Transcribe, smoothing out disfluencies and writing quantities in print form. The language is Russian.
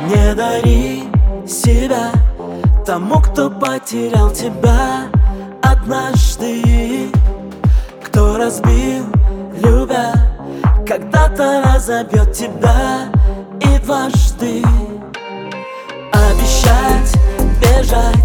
Не дари себя тому, кто потерял тебя однажды, кто разбил, любя, когда-то разобьет тебя и дважды. Обещать, бежать